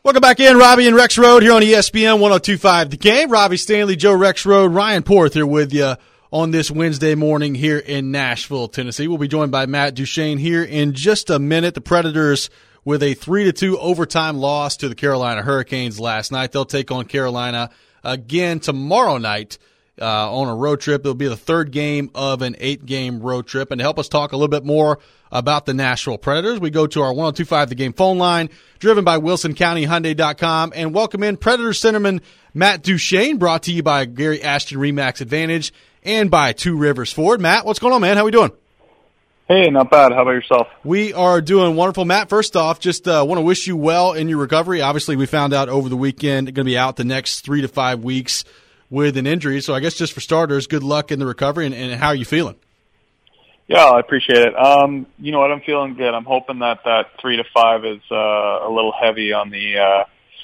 Welcome back in, Robbie and Rex Road here on ESPN 102.5 The Game. Robbie Stanley, Joe Rex Road, Ryan Porth here with you on this Wednesday morning here in Nashville, Tennessee. We'll be joined by Matt Duchene here in just a minute. The Predators with a 3-2 overtime loss to the Carolina Hurricanes last night. They'll take on Carolina again tomorrow night on a road trip. It'll be the third game of an 8-game road trip. And to help us talk a little bit more about the Nashville Predators, we go to our 102.5 The Game phone line, driven by WilsonCountyHyundai.com, and welcome in Predators centerman Matt Duchene, brought to you by Gary Ashton Remax Advantage and by Two Rivers Ford. Matt, what's going on, man? How we doing? Hey, not bad. How about yourself? We are doing wonderful. Matt, first off, just want to wish you well in your recovery. Obviously, we found out over the weekend you're going to be out the next 3 to 5 weeks with an injury. So I guess just for starters, good luck in the recovery, and how are you feeling? Yeah, I appreciate it. You know what? I'm feeling good. I'm hoping that 3 to 5 is a little heavy on the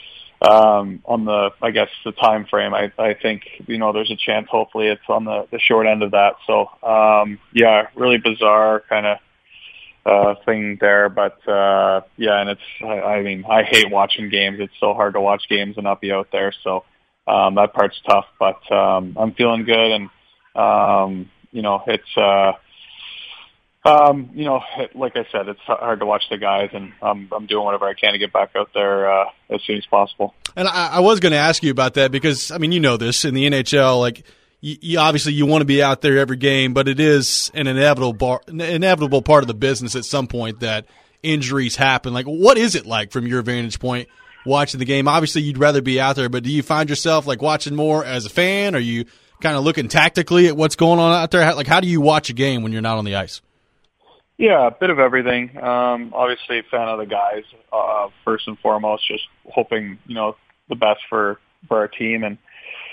I guess the time frame. I think, you know, there's a chance hopefully it's on the short end of that. So yeah, really bizarre kind of thing there, but yeah, and I mean, I hate watching games. It's so hard to watch games and not be out there. So that part's tough, but I'm feeling good, and you know, it's you know, like I said, it's hard to watch the guys, and I'm doing whatever I can to get back out there as soon as possible. And I was going to ask you about that because, I mean, you know this, in the NHL, like, you obviously you want to be out there every game, but it is an inevitable part of the business at some point that injuries happen. Like, what is it like from your vantage point watching the game? Obviously, you'd rather be out there, but do you find yourself, like, watching more as a fan? Are you kind of looking tactically at what's going on out there? Like, how do you watch a game when you're not on the ice? Yeah, a bit of everything. Obviously, a fan of the guys, first and foremost, just hoping, you know, the best for our team. And,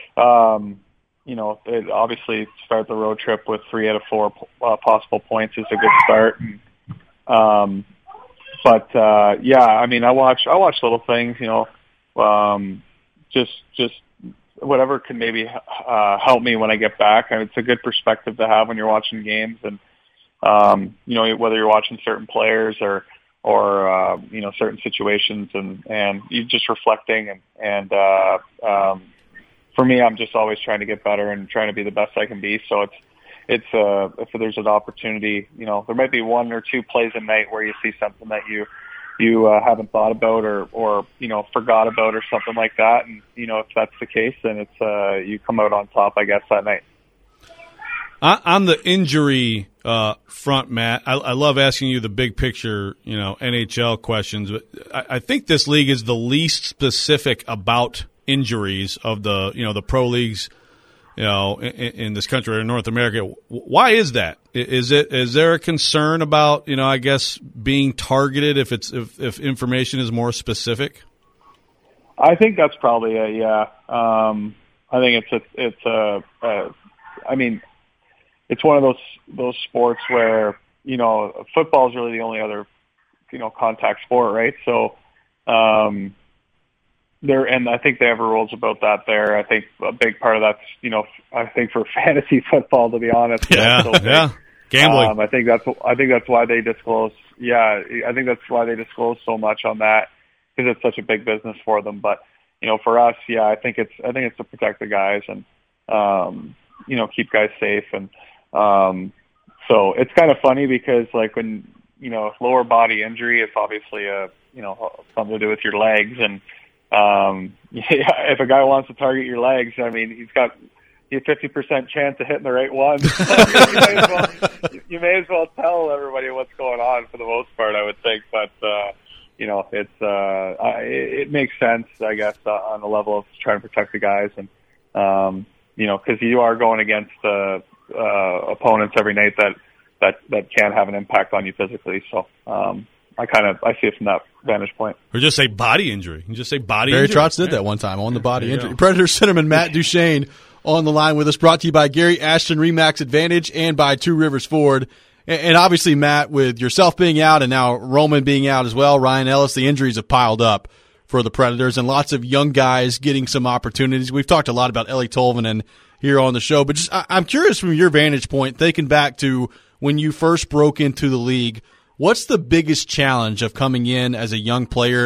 you know, obviously start the road trip with 3 out of 4 possible points is a good start. And, but yeah, I mean, I watch little things, you know, just whatever can maybe help me when I get back. I mean, it's a good perspective to have when you're watching games, and you know, whether you're watching certain players or you know, certain situations, and you just reflecting, and for me, I'm just always trying to get better and trying to be the best I can be. So it's if there's an opportunity, you know, there might be 1 or 2 plays a night where you see something that you haven't thought about or you know, forgot about or something like that, and you know, if that's the case, then it's you come out on top, I guess, that night. On the injury front, Matt, I love asking you the big picture, you know, NHL questions. But I think this league is the least specific about injuries of the, you know, the pro leagues, you know, in this country or in North America. Why is that? Is there a concern about, you know, I guess being targeted if information is more specific? I think that's probably yeah. I think I mean, it's one of those sports where, you know, football is really the only other, you know, contact sport, right? So, and I think they have rules about that there. I think a big part of that's, you know, I think for fantasy football, to be honest. Yeah. Gambling. I think that's why they disclose. Yeah. I think that's why they disclose so much on that, because it's such a big business for them. But, you know, for us, yeah, I think it's to protect the guys and, you know, keep guys safe. And, so it's kind of funny because, like, when, you know, lower body injury, it's obviously you know, something to do with your legs. And, yeah, if a guy wants to target your legs, I mean, he's got a 50% chance of hitting the right one. you may as well tell everybody what's going on for the most part, I would think. But, you know, it makes sense, I guess, on the level of trying to protect the guys. And, you know, because you are going against opponents every night that can have an impact on you physically. So I see it from that vantage point. Or just say body injury. You just say body Barry injury. Trotz did that one time on the body injury. Predator centerman Matt Duchene on the line with us, brought to you by Gary Ashton Remax Advantage and by Two Rivers Ford. And obviously, Matt, with yourself being out and now Roman being out as well, Ryan Ellis, the injuries have piled up for the Predators and lots of young guys getting some opportunities. We've talked a lot about Eeli Tolvanen here on the show, but just I'm curious from your vantage point, thinking back to when you first broke into the league, what's the biggest challenge of coming in as a young player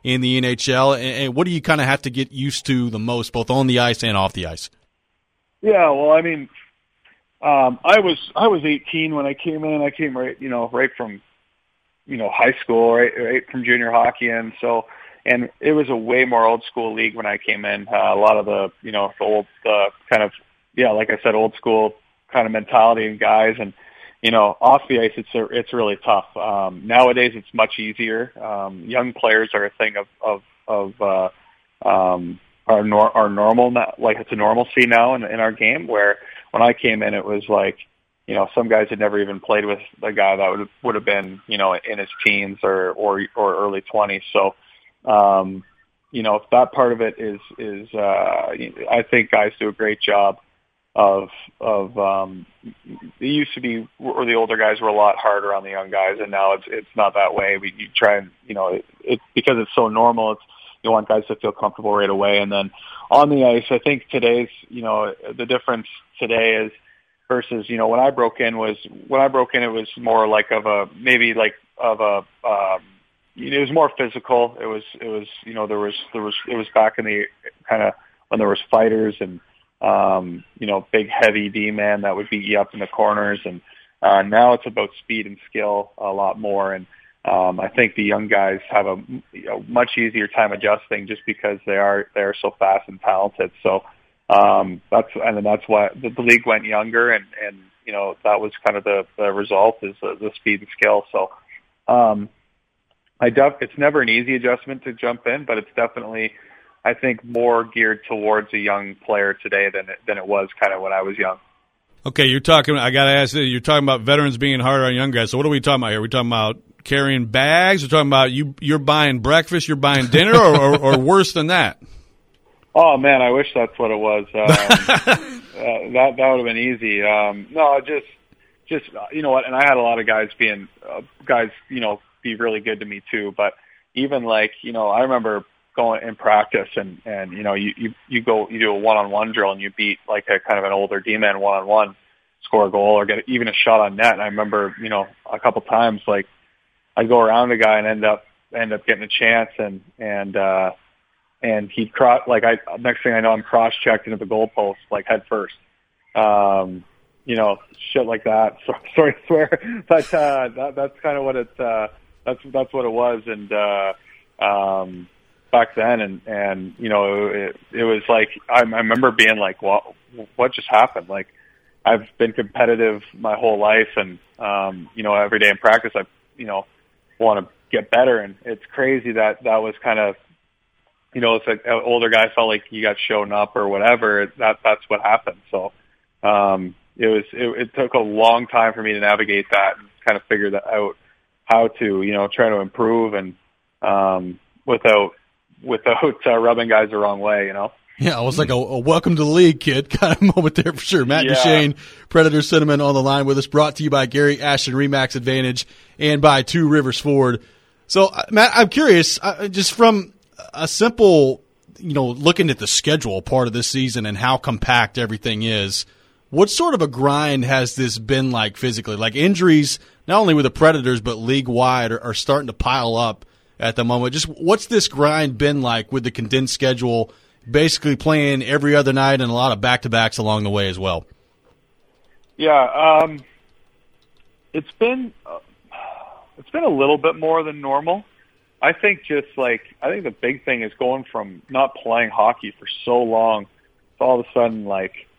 in the NHL, and what do you kind of have to get used to the most, both on the ice and off the ice? Yeah, well, I mean, I was 18 when I came in. I came right from, high school, right from junior hockey, and it was a way more old school league when I came in. A lot of the, the old kind of, like I said, old school kind of mentality and guys, and off the ice, it's really tough. Nowadays, it's much easier. Young players are a thing of our normal, like it's a normalcy now in our game. Where when I came in, it was like, some guys had never even played with a guy that would have been, in his teens or early 20s. So, that part of it is I think guys do a great job of it used to be where the older guys were a lot harder on the young guys, and now it's not that way. You try and, because it's so normal, you want guys to feel comfortable right away. And then on the ice, I think today's, the difference today is versus, when I broke in, it was more like it was more physical. It was, it was back in the kind of when there was fighters and, big heavy D-man that would beat you up in the corners. And now it's about speed and skill a lot more. And I think the young guys have a much easier time adjusting just because they are so fast and talented. So that's why the league went younger, and that was kind of the result is the speed and skill. So it's never an easy adjustment to jump in, but it's definitely, I think, more geared towards a young player today than it was kind of when I was young. Okay, I got to ask you, you're talking about veterans being harder on young guys. So what are we talking about here? Are we talking about carrying bags? We're talking about you're buying breakfast, you're buying dinner, or worse than that? Oh man, I wish that's what it was. That would have been easy. No, just you know what? And I had a lot of guys be really good to me too. But even like, I remember going in practice and you do a one-on-one drill and you beat like a kind of an older D-man one-on-one, score a goal or get even a shot on net. And I remember, a couple times, like I'd go around a guy and end up getting a chance and he'd cross, like next thing I know, I'm cross-checked into the goalpost, like head first. Shit like that. Sorry to swear, but that's kind of what that's what it was. And back then, and it was like I remember being like, "Well, what just happened?" Like I've been competitive my whole life, and every day in practice, I want to get better, and it's crazy that was kind of, if an older guy felt like he got shown up or whatever, that's what happened. So it took a long time for me to navigate that and kind of figure that out, how to try to improve and without rubbing guys the wrong way. Yeah, it was like a welcome to the league, kid kind of moment there for sure. Matt Duchene, Predator Sentiment on the line with us, brought to you by Gary Ashton Remax Advantage and by Two Rivers Ford. So, Matt, I'm curious, just from a simple, looking at the schedule part of this season and how compact everything is, what sort of a grind has this been like physically? Like injuries, not only with the Predators, but league-wide are starting to pile up at the moment. Just what's this grind been like with the condensed schedule, basically playing every other night and a lot of back-to-backs along the way as well? Yeah, it's been a little bit more than normal. I think the big thing is going from not playing hockey for so long to all of a sudden,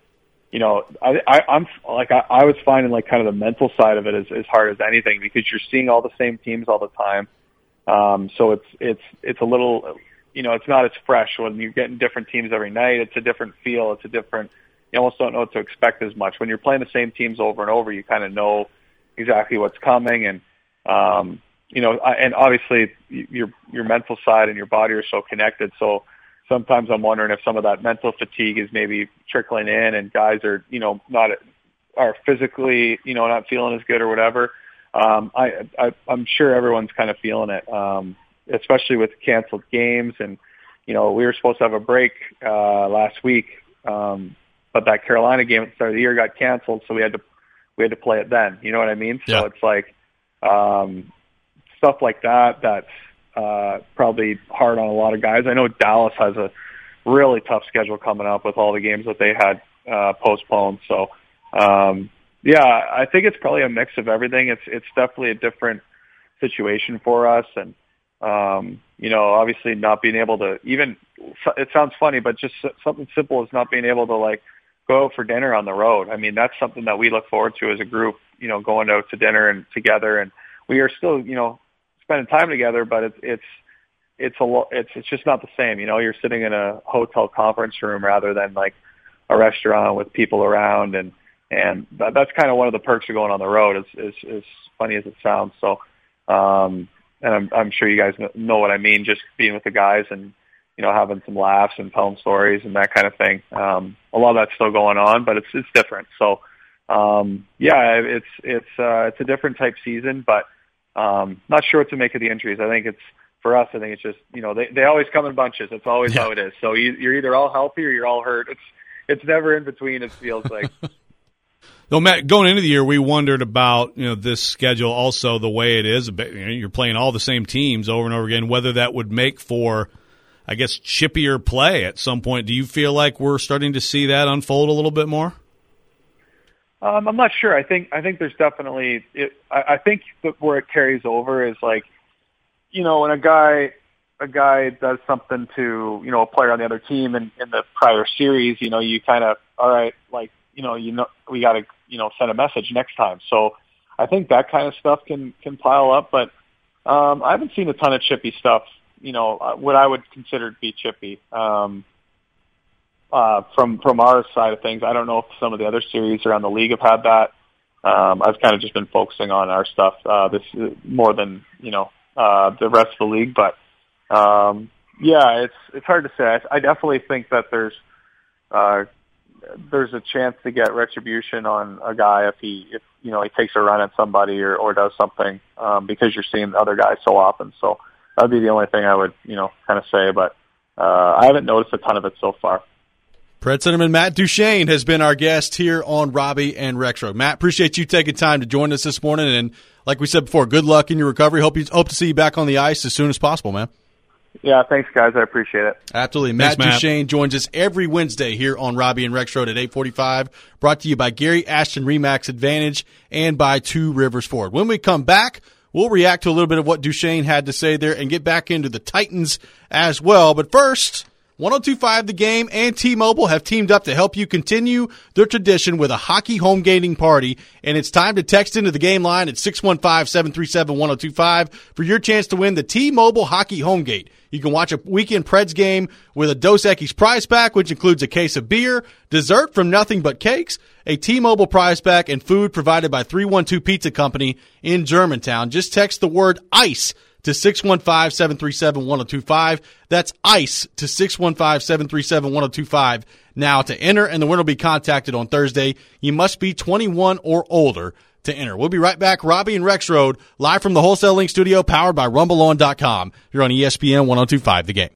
I was finding like kind of the mental side of it as hard as anything, because you're seeing all the same teams all the time. So it's a little, it's not as fresh when you're getting different teams every night. It's a different feel. You almost don't know what to expect as much. When you're playing the same teams over and over, you kind of know exactly what's coming. And, and obviously your mental side and your body are so connected. So sometimes I'm wondering if some of that mental fatigue is maybe trickling in and guys are, are physically, not feeling as good or whatever. I'm sure everyone's kind of feeling it, especially with canceled games. And, we were supposed to have a break last week, but that Carolina game at the start of the year got canceled, so we had to play it then. You know what I mean? So It's like stuff like that probably hard on a lot of guys. I know Dallas has a really tough schedule coming up with all the games that they had postponed. So, I think it's probably a mix of everything. It's definitely a different situation for us. And, obviously not being able to it sounds funny, but just something simple as not being able to like go out for dinner on the road. I mean, that's something that we look forward to as a group, going out to dinner and together. And we are still, spending time together, but it's just not the same. You're sitting in a hotel conference room rather than like a restaurant with people around. And that's kind of one of the perks of going on the road, as funny as it sounds. So, and I'm sure you guys know what I mean, just being with the guys and, having some laughs and telling stories and that kind of thing. A lot of that's still going on, but it's different. So, it's a different type season, but, not sure what to make of the injuries. I think it's just, they always come in bunches. It's always how it is. So you're either all healthy or you're all hurt. It's never in between, it feels like. Though, Matt, going into the year, we wondered about this schedule also the way it is. You're playing all the same teams over and over again, whether that would make for, I guess, chippier play at some point. Do you feel like we're starting to see that unfold a little bit more? I'm not sure. I think there's definitely I think that where it carries over is like, when a guy does something to, a player on the other team in the prior series, you kind of, all right, like, we got to, send a message next time. So I think that kind of stuff can pile up, but I haven't seen a ton of chippy stuff, what I would consider to be chippy. From our side of things, I don't know if some of the other series around the league have had that. I've kind of just been focusing on our stuff this more than the rest of the league. But it's hard to say. I definitely think that there's a chance to get retribution on a guy if he takes a run at somebody or does something because you're seeing the other guys so often. So that'd be the only thing I would kind of say. But I haven't noticed a ton of it so far. Pred Centerman Matt Duchene has been our guest here on Robbie and Rexroad. Matt, appreciate you taking time to join us this morning. And like we said before, good luck in your recovery. Hope to see you back on the ice as soon as possible, man. Yeah, thanks, guys. I appreciate it. Absolutely. Matt Duchene joins us every Wednesday here on Robbie and Rexroad at 8:45. Brought to you by Gary Ashton Remax Advantage and by Two Rivers Ford. When we come back, we'll react to a little bit of what Duchene had to say there and get back into the Titans as well. But first, 102.5 The Game and T-Mobile have teamed up to help you continue their tradition with a hockey home gaming party, and it's time to text into the game line at 615-737-1025 for your chance to win the T-Mobile Hockey Home Gate. You can watch a weekend Preds game with a Dos Equis prize pack, which includes a case of beer, dessert from Nothing But Cakes, a T-Mobile prize pack, and food provided by 312 Pizza Company in Germantown. Just text the word ICE to 615-737-1025. That's ICE to 615-737-1025 now to enter, and the winner will be contacted on Thursday. You must be 21 or older to enter. We'll be right back. Robbie and Rexroad, live from the Wholesale Link studio, powered by RumbleOn.com. You're on ESPN 102.5 The Game.